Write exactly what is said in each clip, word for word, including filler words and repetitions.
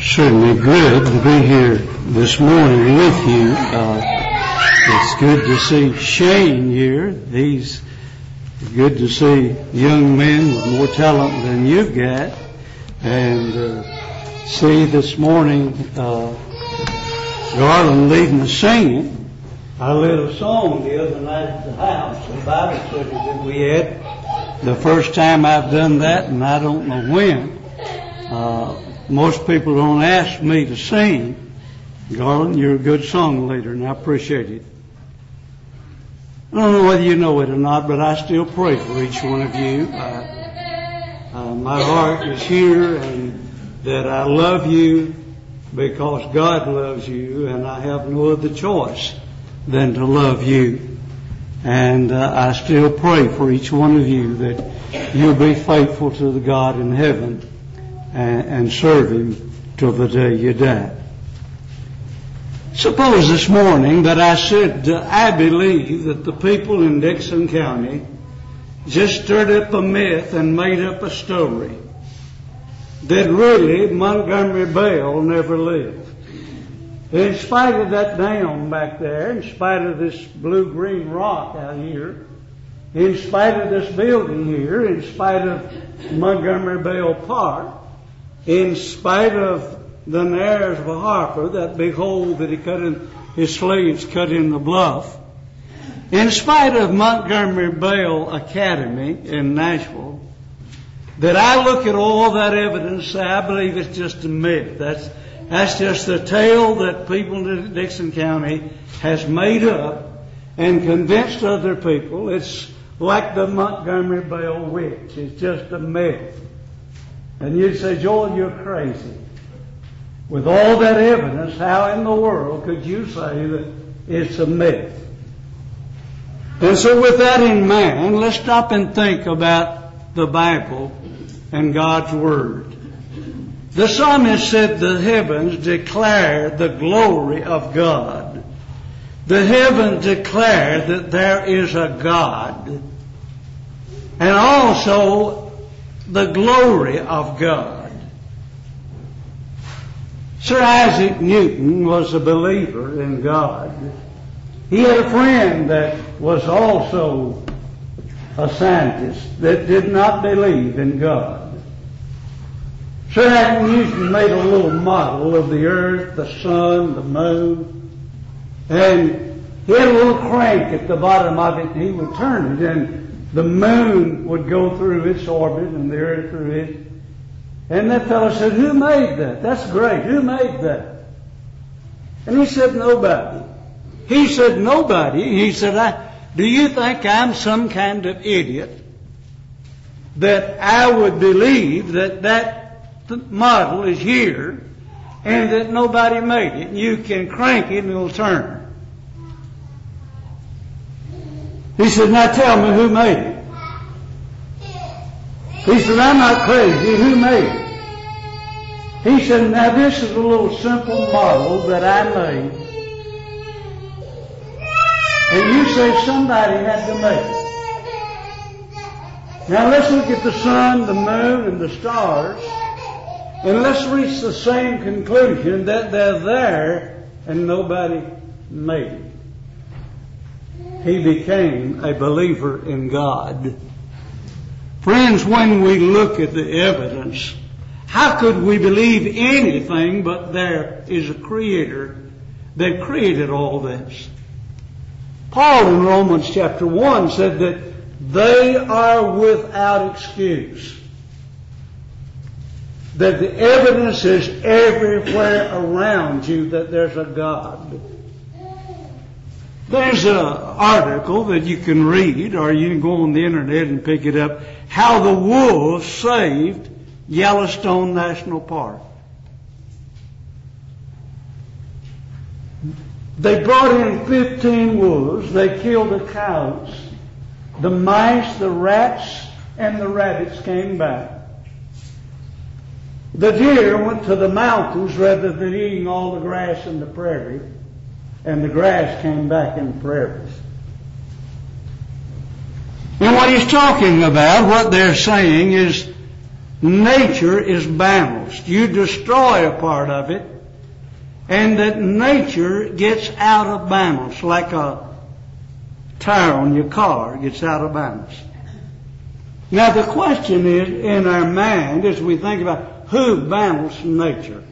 Certainly good to be here this morning with you. Uh, it's good to see Shane here. He's good to see young men with more talent than you've got. And uh, see this morning uh, Garland leading the singing. I led a song the other night at the house, the Bible study that we had. The first time I've done that, and I don't know when. Uh, Most people don't ask me to sing. Garland, you're a good song leader, and I appreciate it. I don't know whether you know it or not, but I still pray for each one of you. Uh, uh, my heart is here, and that I love you because God loves you, and I have no other choice than to love you. And uh, I still pray for each one of you that you'll be faithful to the God in heaven and, and serve Him till the day you die. Suppose this morning that I said uh, I believe that the people in Dickson County just stirred up a myth and made up a story that really Montgomery Bell never lived. In spite of that dam back there, in spite of this blue-green rock out here, in spite of this building here, in spite of Montgomery Bell Park, in spite of the Nares of Harper, that big hole that he cut in, his slaves cut in the bluff, in spite of Montgomery Bell Academy in Nashville, that I look at all that evidence and say, I believe it's just a myth. That's, that's just a tale that people in Dickson County has made up and convinced other people. It's like the Montgomery Bell witch. It's just a myth. And you'd say, Joel, you're crazy. With all that evidence, how in the world could you say that it's a myth? And so with that in mind, let's stop and think about the Bible and God's Word. The psalmist said the heavens declare the glory of God. The heavens declare that there is a God. And also the glory of God. Sir Isaac Newton was a believer in God. He had a friend that was also a scientist that did not believe in God. Sir Isaac Newton made a little model of the earth, the sun, the moon, and he had a little crank at the bottom of it, and he would turn it, and the moon would go through its orbit and the earth through it. And that fellow said, who made that? That's great. Who made that? And he said, nobody. He said, nobody. He said, I, do you think I'm some kind of idiot that I would believe that that model is here and that nobody made it? You can crank it and it'll turn. He said, now tell me who made it. He said, I'm not crazy. Who made it? He said, now this is a little simple model that I made. And you say somebody had to make it. Now let's look at the sun, the moon, and the stars, and let's reach the same conclusion that they're there and nobody made it. He became a believer in God. Friends, when we look at the evidence, how could we believe anything but there is a Creator that created all this? Paul in Romans chapter one said that they are without excuse. That the evidence is everywhere around you that there's a God. There's an article that you can read, or you can go on the internet and pick it up, how the wolves saved Yellowstone National Park. They brought in fifteen wolves. They killed the coyotes. The mice, the rats, and the rabbits came back. The deer went to the mountains rather than eating all the grass in the prairie. And the grass came back in the prairies. And what he's talking about, what they're saying is nature is balanced. You destroy a part of it, and that nature gets out of balance, like a tire on your car gets out of balance. Now the question is, in our mind, as we think about who balanced nature,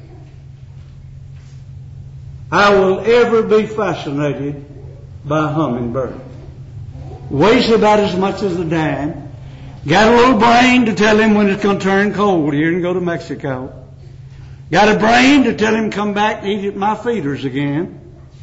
I will ever be fascinated by a hummingbird. Weighs about as much as a dime. Got a little brain to tell him when it's going to turn cold here and go to Mexico. Got a brain to tell him come back and eat at my feeders again.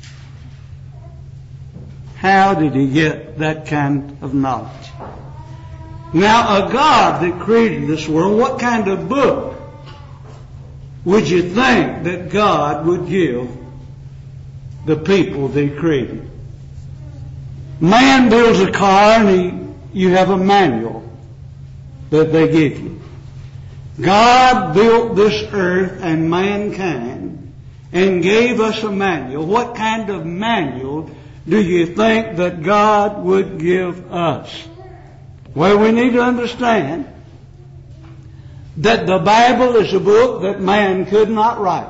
How did he get that kind of knowledge? Now, a God that created this world, what kind of book would you think that God would give the people that He created? Man builds a car and he, you have a manual that they give you. God built this earth and mankind and gave us a manual. What kind of manual do you think that God would give us? Well, we need to understand that the Bible is a book that man could not write.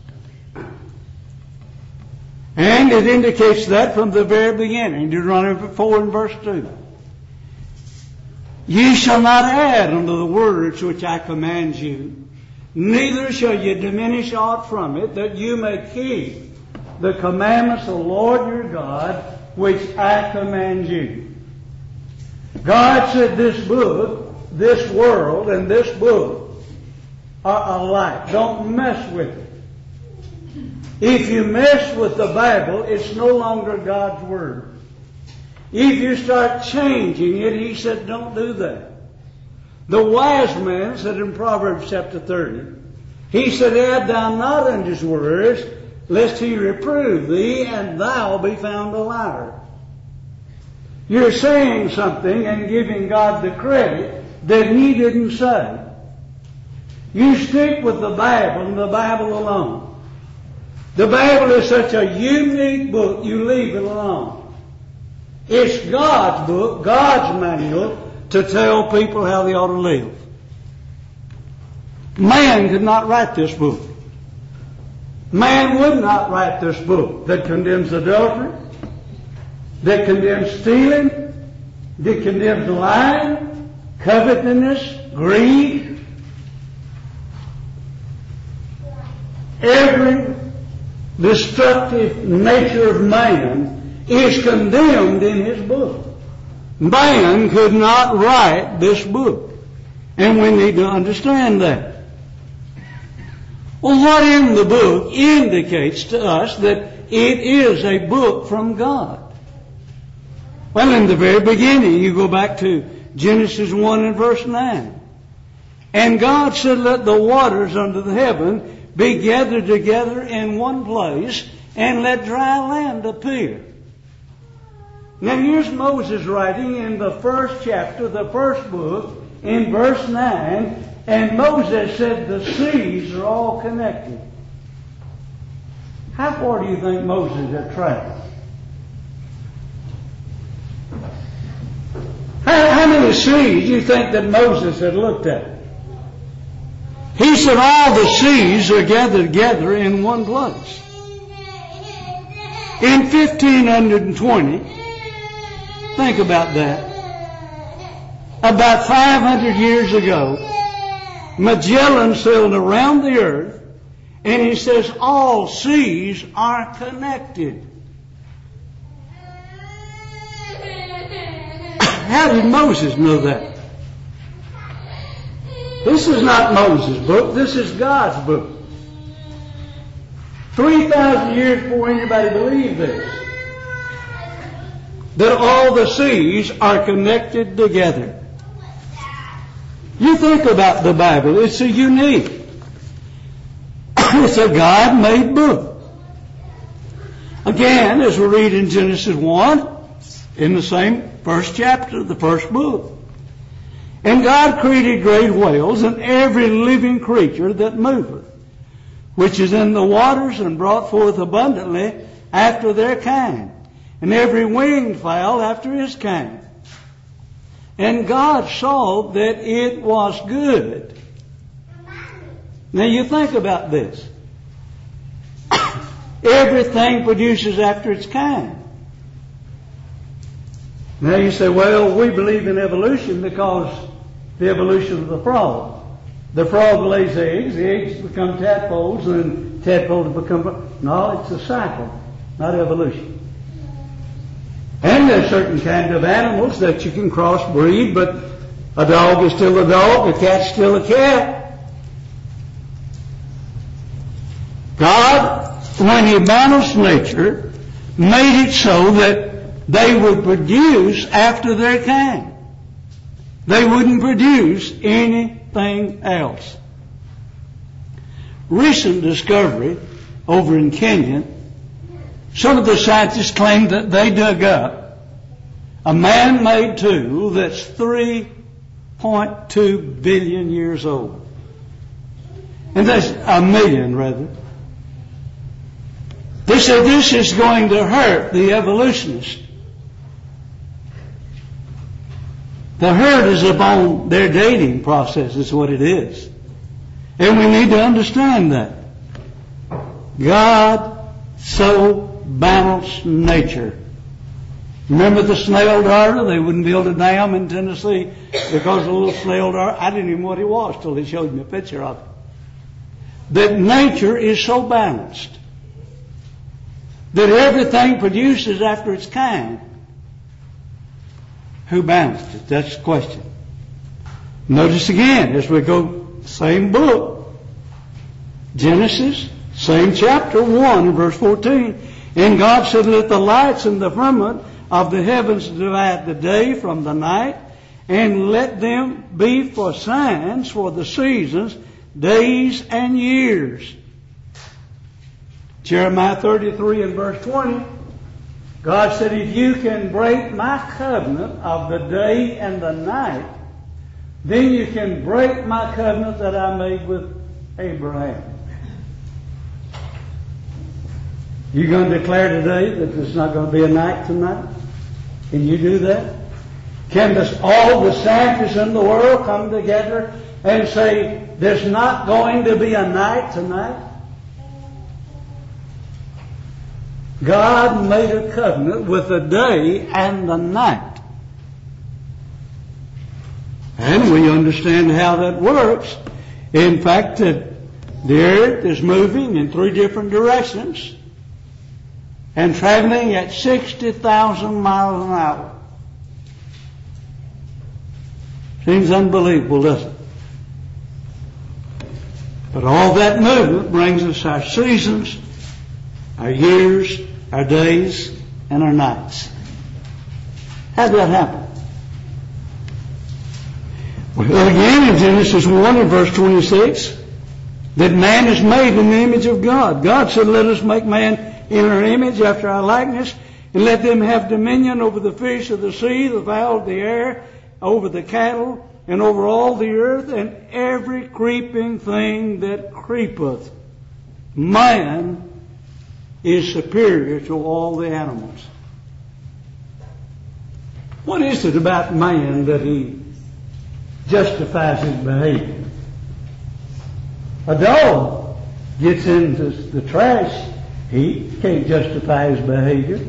And it indicates that from the very beginning. Deuteronomy four and verse two. Ye shall not add unto the words which I command you, neither shall ye diminish aught from it, that you may keep the commandments of the Lord your God, which I command you. God said this book, this world, and this book are alike. Don't mess with it. If you mess with the Bible, it's no longer God's Word. If you start changing it, He said, don't do that. The wise man said in Proverbs chapter thirty, he said, add thou not unto His words, lest He reprove thee, and thou be found a liar. You're saying something and giving God the credit that He didn't say. You stick with the Bible and the Bible alone. The Bible is such a unique book, you leave it alone. It's God's book, God's manual to tell people how they ought to live. Man could not write this book. Man would not write this book that condemns adultery, that condemns stealing, that condemns lying, covetousness, greed. Every destructive nature of man is condemned in his book. Man could not write this book. And we need to understand that. Well, what in the book indicates to us that it is a book from God? Well, in the very beginning, you go back to Genesis one and verse nine. And God said, let the waters under the heaven be gathered together in one place, and let dry land appear. Now here's Moses writing in the first chapter, the first book, in verse nine, and Moses said the seas are all connected. How far do you think Moses had traveled? How, how many seas do you think that Moses had looked at? He said all the seas are gathered together in one place. In fifteen twenty, think about that. About five hundred years ago, Magellan sailed around the earth, and he says all seas are connected. How did Moses know that? This is not Moses' book. This is God's book. three thousand years before anybody believed this. That all the seas are connected together. You think about the Bible. It's a unique. It's a God-made book. Again, as we read in Genesis one, in the same first chapter of the first book. And God created great whales and every living creature that moveth, which is in the waters, and brought forth abundantly after their kind, and every winged fowl after his kind. And God saw that it was good. Now you think about this. Everything produces after its kind. Now you say, well, we believe in evolution because the evolution of the frog. The frog lays eggs, the eggs become tadpoles, and tadpoles become... No, it's a cycle, not evolution. And there's certain kind of animals that you can crossbreed, but a dog is still a dog, a cat's still a cat. God, when He balanced nature, made it so that they would produce after their kind. They wouldn't produce anything else. Recent discovery over in Kenya, some of the scientists claim that they dug up a man-made tool that's three point two billion years old. And that's a million, rather. They said this is going to hurt the evolutionists. The hurt is upon their dating process, is what it is. And we need to understand that. God so balanced nature. Remember the snail darter? They wouldn't build a dam in Tennessee because the little snail darter, I didn't even know what he was till he showed me a picture of it. That nature is so balanced that everything produces after its kind. Who balanced it? That's the question. Notice again, as we go, same book, Genesis, same chapter, one, and verse fourteen. And God said, let the lights in the firmament of the heavens divide the day from the night, and let them be for signs for the seasons, days, and years. Jeremiah thirty-three and verse twenty. God said, if you can break my covenant of the day and the night, then you can break my covenant that I made with Abraham. You going to declare today that there's not going to be a night tonight? Can you do that? Can this, all the scientists in the world come together and say there's not going to be a night tonight? God made a covenant with the day and the night. And we understand how that works. In fact, that the earth is moving in three different directions and traveling at sixty thousand miles an hour. Seems unbelievable, doesn't it? But all that movement brings us our seasons, our years, our days, and our nights. How did that happen? Well, again in Genesis one and verse twenty-six, that man is made in the image of God. God said, let us make man in our image after our likeness, and let them have dominion over the fish of the sea, the fowl of the air, over the cattle, and over all the earth, and every creeping thing that creepeth. Man is superior to all the animals. What is it about man that he justifies his behavior? A dog gets into the trash, he can't justify his behavior.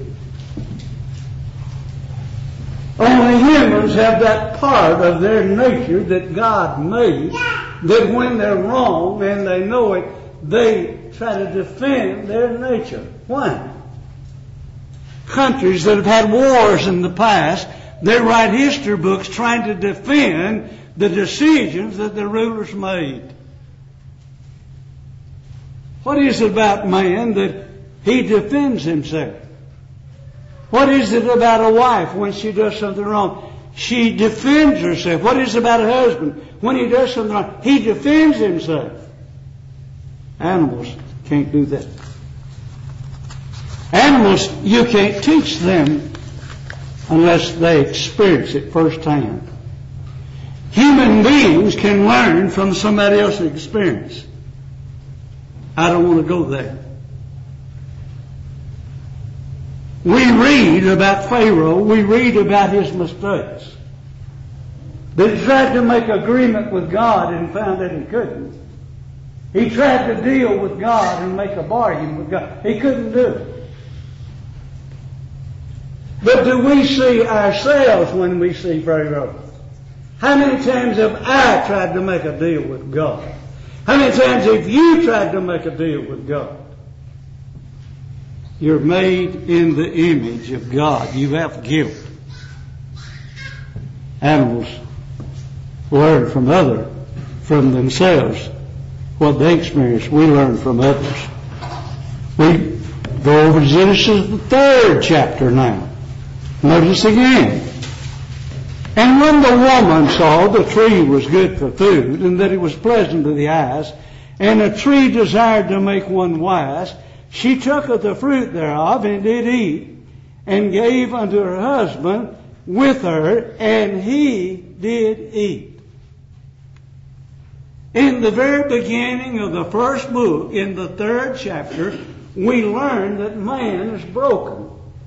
Only humans have that part of their nature that God made, that when they're wrong and they know it, they try to defend their nature. Why? Countries that have had wars in the past, they write history books trying to defend the decisions that the rulers made. What is it about man that he defends himself? What is it about a wife when she does something wrong? She defends herself. What is it about a husband when he does something wrong? He defends himself. Animals can't do that. Animals, you can't teach them unless they experience it firsthand. Human beings can learn from somebody else's experience. I don't want to go there. We read about Pharaoh. We read about his mistakes. That he tried to make agreement with God and found that he couldn't. He tried to deal with God and make a bargain with God. He couldn't do it. But do we see ourselves when we see Pharaoh? How many times have I tried to make a deal with God? How many times have you tried to make a deal with God? You're made in the image of God. You have guilt. Animals learn from other, from themselves, what they experience. We learn from others. We go over to Genesis, the third chapter now. Notice again. And when the woman saw the tree was good for food, and that it was pleasant to the eyes, and a tree desired to make one wise, she took of the fruit thereof, and did eat, and gave unto her husband with her, and he did eat. In the very beginning of the first book, in the third chapter, we learn that man is broken.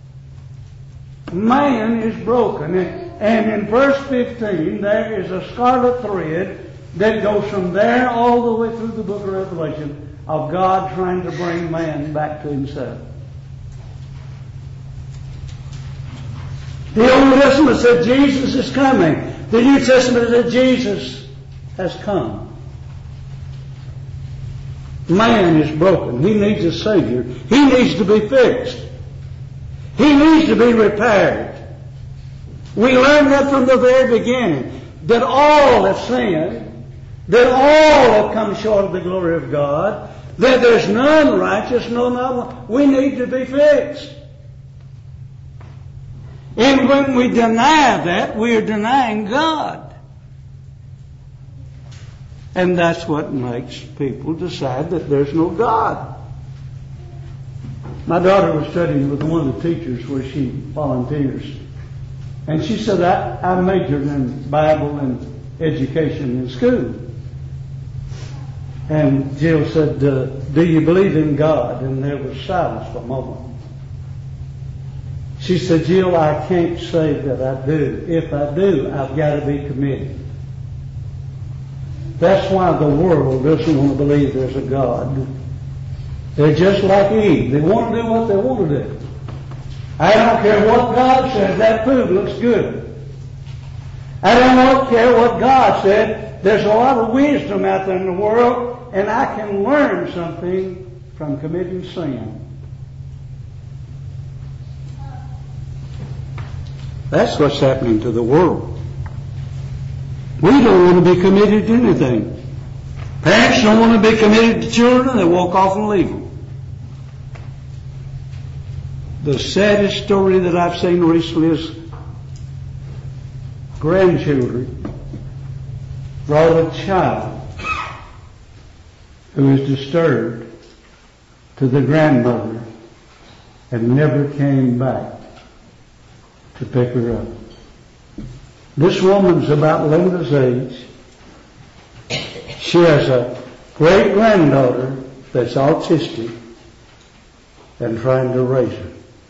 Man is broken. And in verse fifteen, there is a scarlet thread that goes from there all the way through the book of Revelation of God trying to bring man back to himself. The Old Testament said Jesus is coming. The New Testament said Jesus has come. Man is broken. He needs a Savior. He needs to be fixed. He needs to be repaired. We learned that from the very beginning, that all have sinned, that all have come short of the glory of God, that there's none righteous, no, not one. We need to be fixed. And when we deny that, we are denying God. And that's what makes people decide that there's no God. My daughter was studying with one of the teachers where she volunteers. And she said, I, I majored in Bible and education in school. And Jill said, uh, do you believe in God? And there was silence for a moment. She said, Jill, I can't say that I do. If I do, I've got to be committed. That's why the world doesn't want to believe there's a God. They're just like Eve. They want to do what they want to do. I don't care what God says, that food looks good. I don't care what God said. There's a lot of wisdom out there in the world, and I can learn something from committing sin. That's what's happening to the world. We don't want to be committed to anything. Parents don't want to be committed to children. They walk off and leave them. The saddest story that I've seen recently is grandchildren brought a child who is disturbed to the grandmother and never came back to pick her up. This woman's about Linda's age. She has a great granddaughter that's autistic and trying to raise her.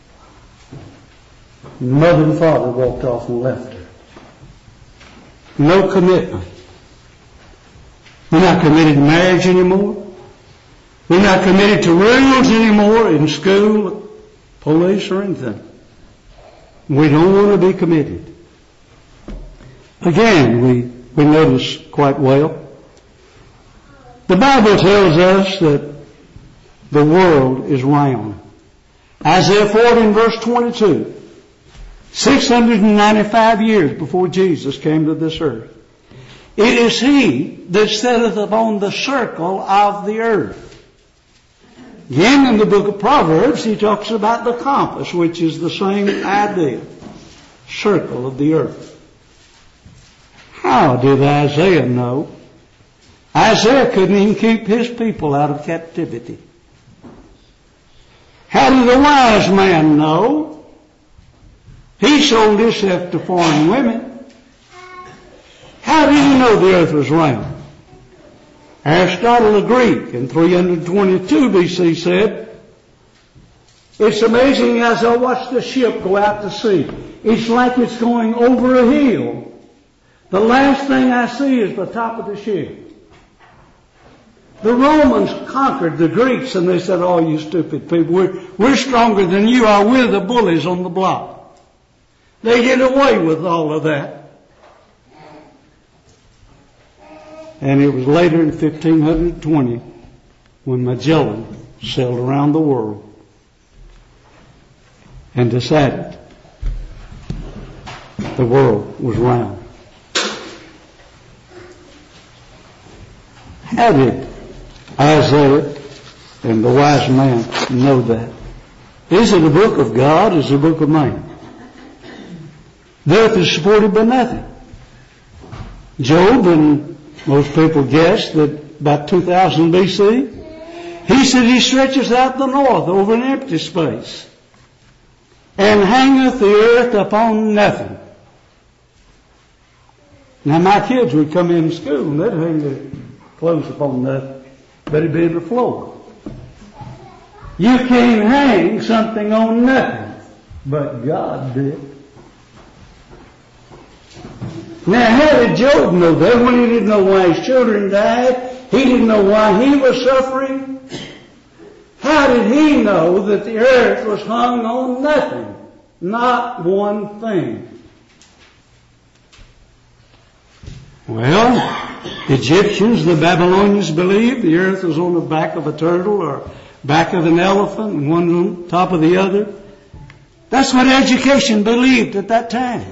Mother and father walked off and left her. No commitment. We're not committed to marriage anymore. We're not committed to rules anymore in school, police, or anything. We don't want to be committed. Again, we, we notice quite well. The Bible tells us that the world is round. Isaiah forty and verse twenty-two. six hundred ninety-five years before Jesus came to this earth. It is He that sitteth upon the circle of the earth. Again, in the book of Proverbs, he talks about the compass, which is the same idea. Circle of the earth. How did Isaiah know? Isaiah couldn't even keep his people out of captivity. How did the wise man know? He sold himself to foreign women. How did he know the earth was round? Aristotle the Greek in three hundred twenty-two B C said, it's amazing as I watch the ship go out to sea. It's like it's going over a hill. The last thing I see is the top of the ship. The Romans conquered the Greeks, and they said, "Oh, you stupid people, we're, we're stronger than you are. We're the bullies on the block." They did away with all of that. And it was later in fifteen twenty when Magellan sailed around the world and decided the world was round. How did Isaiah and the wise man know that? Is it a book of God? Is it a book of man? The earth is supported by nothing. Job, and most people guess that about two thousand B C, he said he stretches out the north over an empty space and hangeth the earth upon nothing. Now my kids would come in school and they'd hang their clothes upon nothing, but it'd be on the floor. You can't hang something on nothing, but God did. Now how did Job know that when he didn't know why his children died? He didn't know why he was suffering. How did he know that the earth was hung on nothing? Not one thing. Well, the Egyptians, the Babylonians believed the earth was on the back of a turtle or back of an elephant and one on top of the other. That's what education believed at that time.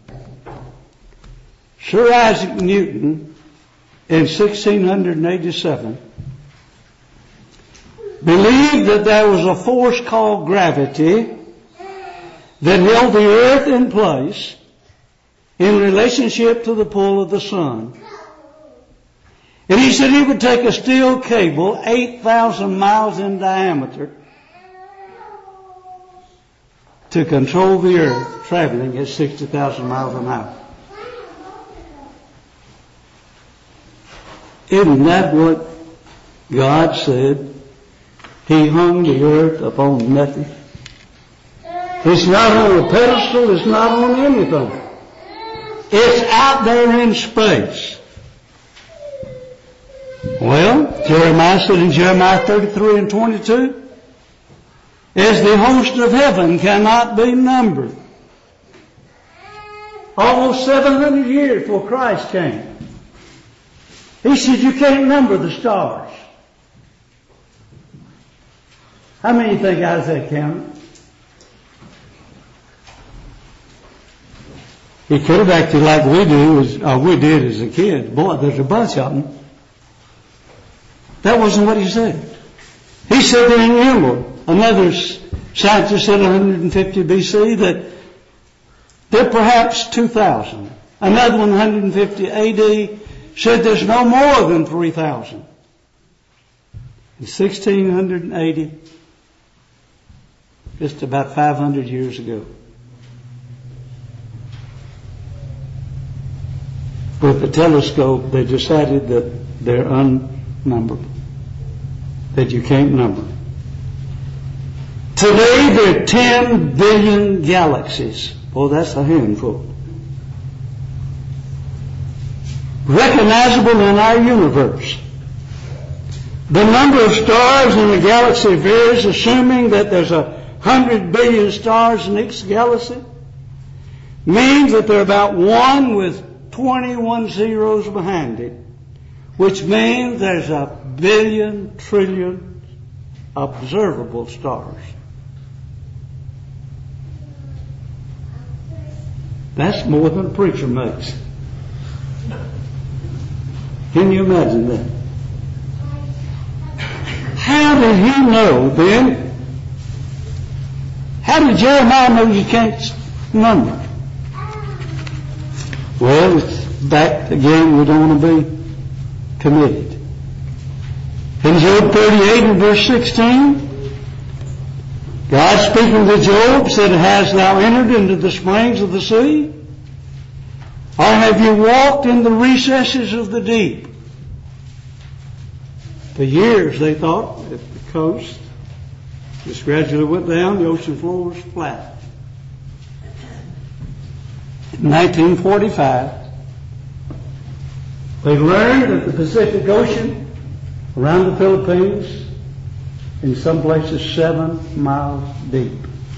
Sir Isaac Newton in sixteen eighty-seven believed that there was a force called gravity that held the earth in place in relationship to the pull of the sun. And he said he would take a steel cable eight thousand miles in diameter to control the earth traveling at sixty thousand miles an hour. Isn't that what God said? He hung the earth upon nothing. It's not on a pedestal. It's not on anything. It's out there in space. Well, Jeremiah said in Jeremiah thirty-three and twenty-two, as the host of heaven cannot be numbered. Almost seven hundred years before Christ came. He said you can't number the stars. How many do you think Isaiah counted? He could have acted like we do, as, or we did as a kid. Boy, there's a bunch of them. That wasn't what he said. He said they're innumerable. Another scientist said one hundred fifty B C that they're perhaps two thousand. Another one, one hundred fifty A D, said there's no more than three thousand. In sixteen eighty, just about five hundred years ago. With the telescope, they decided that they're unnumberable, that you can't number. Today there are ten billion galaxies. Oh, that's a handful. Recognizable in our universe. The number of stars in the galaxy varies, assuming that there's a hundred billion stars in each galaxy. Means that there are about one with twenty-one zeros behind it, which means there's a billion trillion observable stars. That's more than a preacher makes. Can you imagine that? How did he know then? How did Jeremiah know you can't number? Well, it's back again, we don't want to be committed. In Job thirty-eight and verse sixteen, God speaking to Job said, "Hast thou entered into the springs of the sea? Or have you walked in the recesses of the deep?" For years they thought that the coast just gradually went down, the ocean floor was flat. In nineteen forty-five, they learned that the Pacific Ocean around the Philippines, in some places seven miles deep.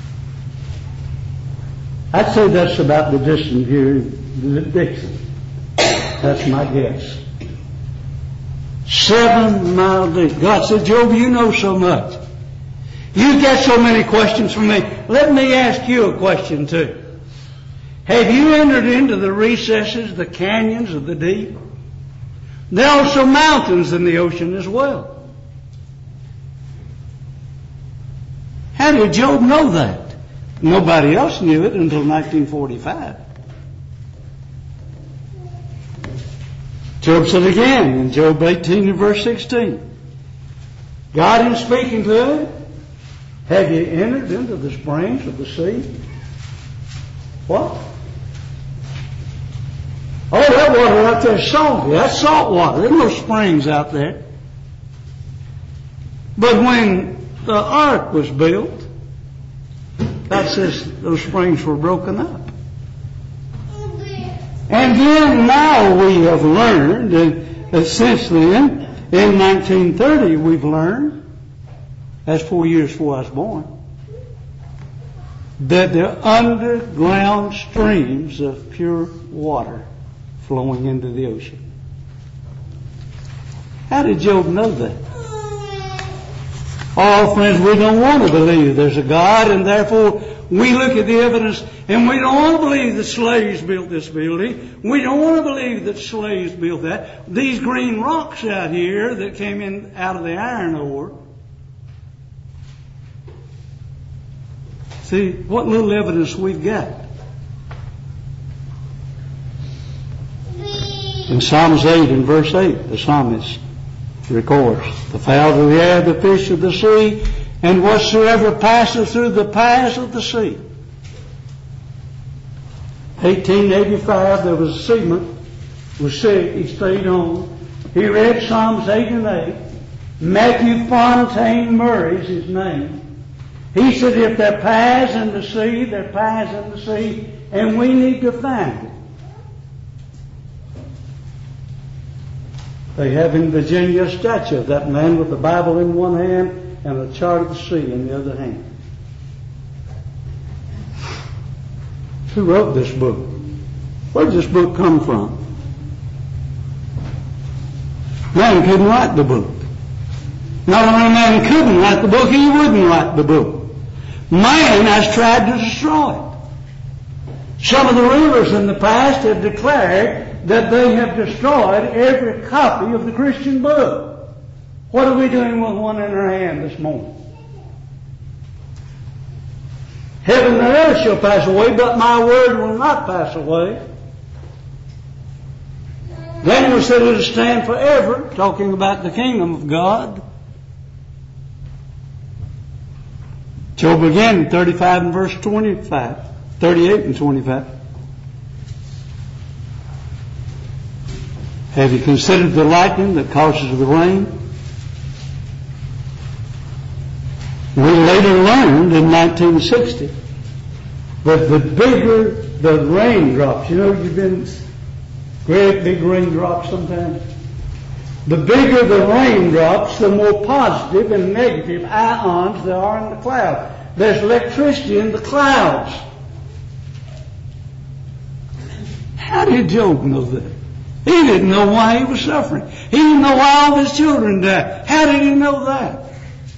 I'd say that's about the distance here in Dixon. That's my guess. Seven miles deep. God said, Job, you know so much. You get so many questions from me. Let me ask you a question too. Have you entered into the recesses, the canyons of the deep? There are also mountains in the ocean as well. How did Job know that? Nobody else knew it until nineteen forty-five. Job said again in Job eighteen and verse sixteen, God in speaking to him, have you entered into the springs of the sea? What? Oh, that water out there is salty. That's salt water. There's no springs out there. But when the ark was built, God says those springs were broken up. And then now we have learned, and since then, in nineteen thirty we've learned, that's four years before I was born, that there are underground streams of pure water flowing into the ocean. How did Job know that? Oh, friends, we don't want to believe there's a God, and therefore we look at the evidence and we don't want to believe that slaves built this building. We don't want to believe that slaves built that. These green rocks out here that came in out of the iron ore. See, what little evidence we've got. In Psalms eight and verse eight, the psalmist records, the fowls of the air, the fish of the sea, and whatsoever passeth through the paths of the sea. eighteen eighty-five, there was a seaman, was sick, he stayed home. He read Psalms eight and eight. Matthew Fontaine Murray's his name. He said, if there are paths in the sea, there are paths in the sea, and we need to find it. They have in Virginia a statue of that man with the Bible in one hand and a chart of the sea in the other hand. Who wrote this book? Where did this book come from? Man couldn't write the book. Not only man couldn't write the book, he wouldn't write the book. Man has tried to destroy it. Some of the rulers in the past have declared that they have destroyed every copy of the Christian book. What are we doing with one in our hand this morning? Heaven and earth shall pass away, but my word will not pass away. Daniel said it will stand forever, talking about the kingdom of God. Job again, thirty-five and verse twenty-five, thirty-eight and twenty-five. Have you considered the lightning that causes the rain? We later learned in nineteen sixty that the bigger the raindrops, you know, you've been great big raindrops sometimes. The bigger the raindrops, the more positive and negative ions there are in the cloud. There's electricity in the clouds. How did Job know that? He didn't know why he was suffering. He didn't know why all of his children died. How did he know that?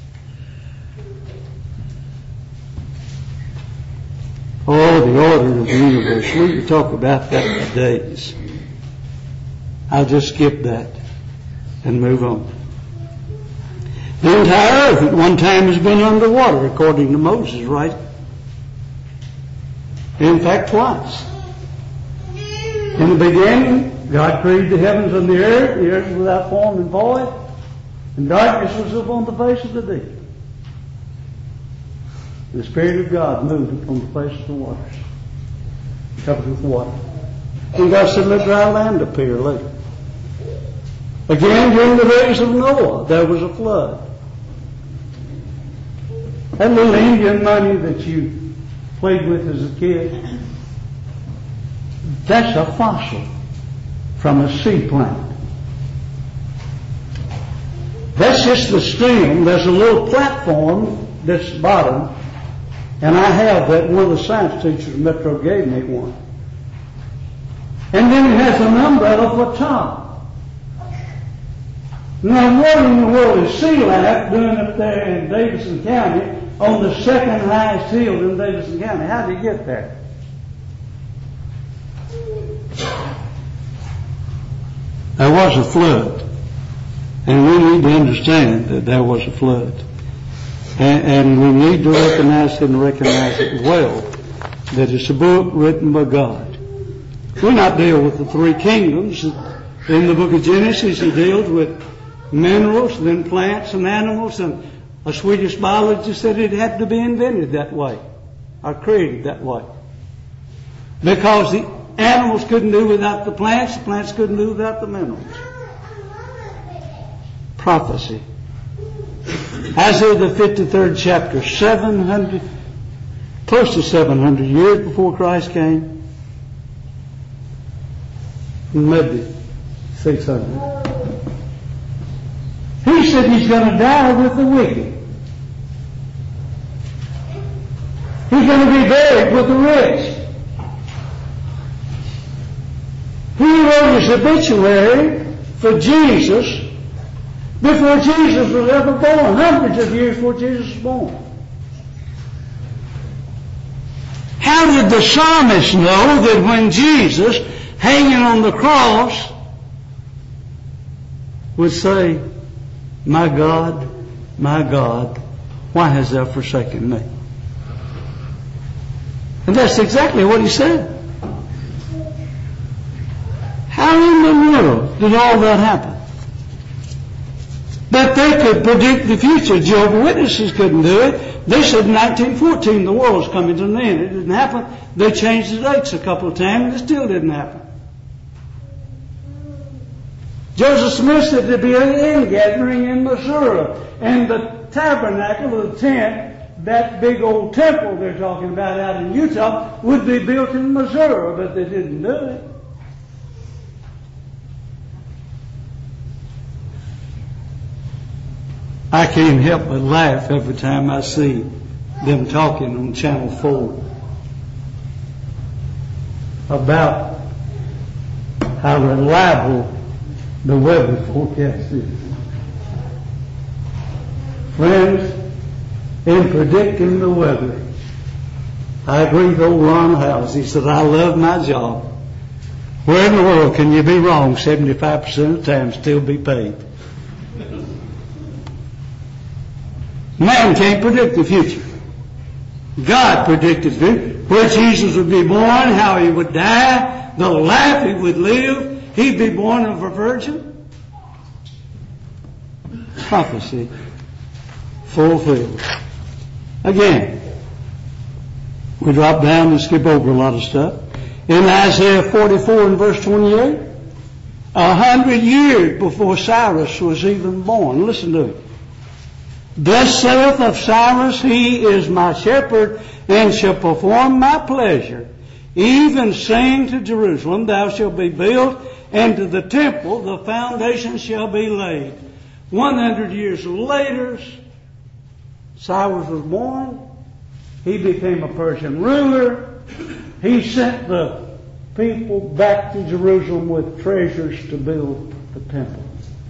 Oh, the order of the universe. We could talk about that for days. I'll just skip that and move on. The entire earth at one time has been underwater, according to Moses, right? In fact, twice. In the beginning, God created the heavens and the earth. The earth was without form and void, and darkness was upon the face of the deep. The Spirit of God moved upon the face of the waters, covered with water. And God said, let dry land appear later. Again, during the days of Noah, there was a flood. That little Indian money that you played with as a kid, that's a fossil from a sea plant. That's just the stem. There's a little platform that's the bottom, and I have that. One of the science teachers at Metro gave me one. And then it has an umbrella for top. Now, what in the world is sea life doing up there in Davidson County on the second highest hill in Davidson County? How did he get there? There was a flood. And we need to understand that there was a flood. And, and we need to recognize it and recognize it well, that it's a book written by God. We're not dealing with the three kingdoms. In the book of Genesis, he deals with minerals, then plants and animals, and a Swedish biologist said it had to be invented that way, or created that way. Because the animals couldn't do without the plants, the plants couldn't do without the minerals. Prophecy. Isaiah the fifty-third chapter, seven hundred, close to seven hundred years before Christ came. Maybe six hundred. He said he's going to die with the wicked. He's going to be buried with the rich. He wrote his obituary for Jesus before Jesus was ever born, hundreds of years before Jesus was born. How did the psalmist know that when Jesus, hanging on the cross, would say, "My God, my God, why hast thou forsaken me?" And that's exactly what he said. How in the world did all that happen? But they could predict the future. Jehovah's Witnesses couldn't do it. They said in nineteen fourteen the world was coming to an end. It didn't happen. They changed the dates a couple of times and it still didn't happen. Joseph Smith said there'd be an ingathering in Missouri. And the tabernacle, or the tent, that big old temple they're talking about out in Utah, would be built in Missouri, but they didn't do it. I can't help but laugh every time I see them talking on Channel four about how reliable the weather forecast is. Friends, in predicting the weather, I agree with old Ron Howes. He said, "I love my job. Where in the world can you be wrong seventy-five percent of the time and still be paid?" Man can't predict the future. God predicted the future. Where Jesus would be born, how he would die, the life he would live. He'd be born of a virgin. Prophecy fulfilled. Again, we drop down and skip over a lot of stuff. In Isaiah forty-four and verse twenty-eight, a hundred years before Cyrus was even born. Listen to it. "Thus saith of Cyrus, he is my shepherd, and shall perform my pleasure, even saying to Jerusalem, thou shalt be built, and to the temple the foundation shall be laid." One hundred years later, Cyrus was born. He became a Persian ruler. He sent the people back to Jerusalem with treasures to build the temple.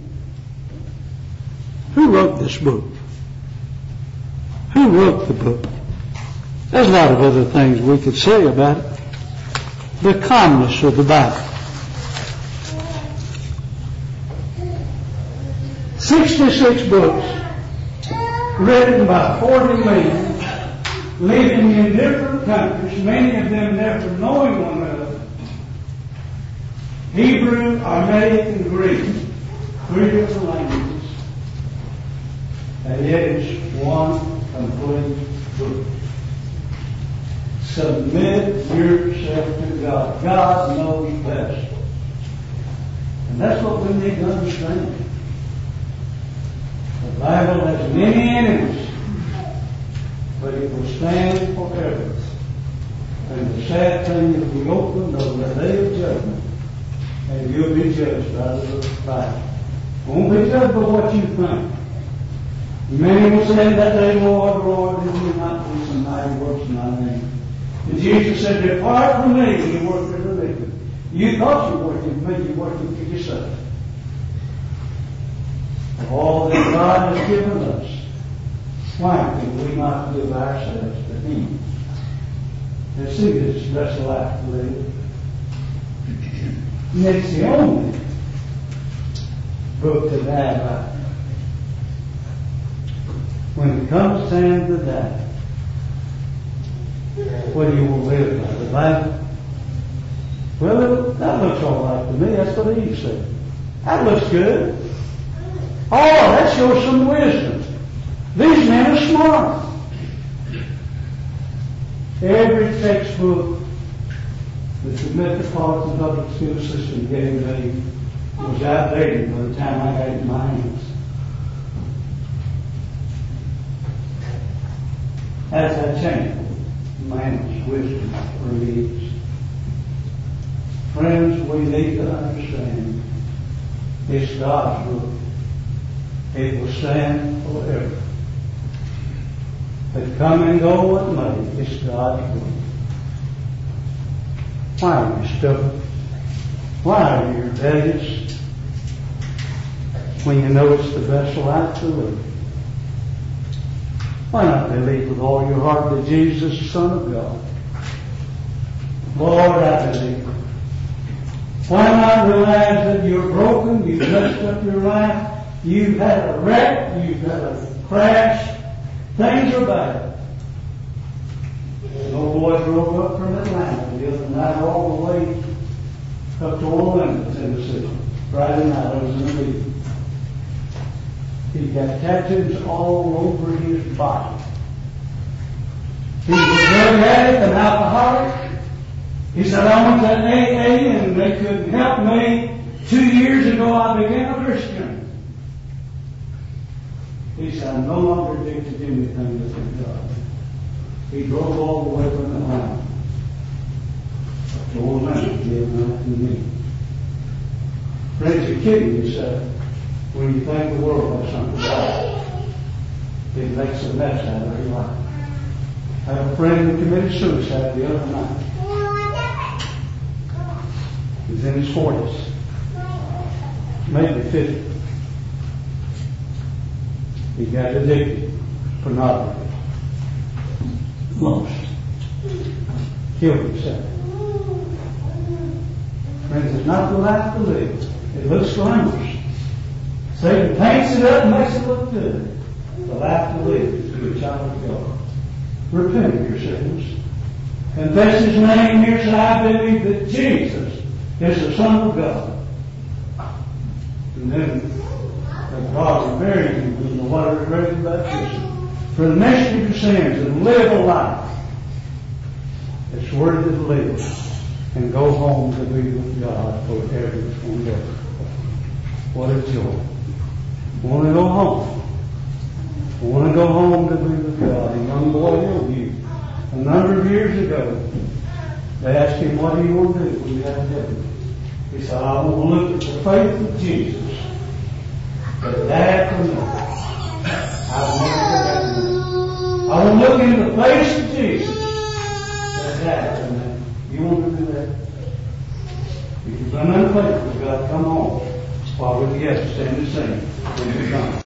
Who wrote this book? Who wrote the book? There's a lot of other things we could say about it. The calmness of the Bible. sixty-six books written by forty men living in different countries, many of them never knowing one another. Hebrew, Aramaic, and Greek. Three different languages. And yet it's one complete book. Submit yourself to God. God knows best. And that's what we need to understand. The Bible has many enemies, but it will stand forever. And the sad thing is we open the day of judgment, and you'll be judged by the Bible. You won't be judged by what you think. Many will say that day, Lord, Lord, did we not do some mighty works in thy name? And Jesus said, depart from me, you workers of iniquity. You thought you were working for me, you were working for yourself. Of all that God has given us, why can we not give ourselves to Him? And see this blessed life to live. And it's the only book to die by. When it comes time to die, what do you want to live by? The Bible? Well, that looks all right to me. That's what Eve said. That looks good. Oh, that shows some wisdom. These men are smart. Every textbook that the Metropolitan Public School System gave me was outdated by the time I got it in my hands. That's that change. Man's wisdom relieves. Friends, we need to understand it's God's book. It will stand forever. But come and go what may, it's God's book. Why are you stubborn? Why are you rebellious when you know it's the best life to live? Why not believe with all your heart that Jesus is the Son of God? Lord, I believe. Why not realize that you're broken, you've messed up your life, you've had a wreck, you've had a crash, things are bad. An old boy drove up from Atlanta the other night all the way up to Orlando, Tennessee. Friday night I was in the meeting. He got tattoos all over his body. He was a drug addict, an alcoholic. He said, I went to A A and they couldn't help me. Two years ago I began a Christian. He said, I'm no longer addicted to anything but God. He drove all the way from Atlanta to Orlando to give that to me. Friends, a kid, he said, when you think the world has something bad, it makes a mess out of your life. I have a friend who committed suicide the other night. He's in his forties, maybe fifty. He got addicted to pornography. Lost. Killed himself. Friends, it's not the life to live. It looks glamorous. Satan paints it up and makes it look good. The life to live is to be a child of God. Repent of your sins. Confess His name here, so I believe that Jesus is the Son of God. And then that God will bury you in the water of great baptism for the remission of your sins and live a life that's worthy to live and go home to be with God forever and ever. What a joy. I want to go home. I want to go home to be with God. A young boy Hillview, a number of years ago, they asked him, what do you want to do when you have heaven? He said, I want to look at the faith of Jesus that died for me. I want to go I want to look into the face of Jesus that died for me. You want to do that? If you've been unfaithful, God, come on. While we're together, stand and sing. When you come.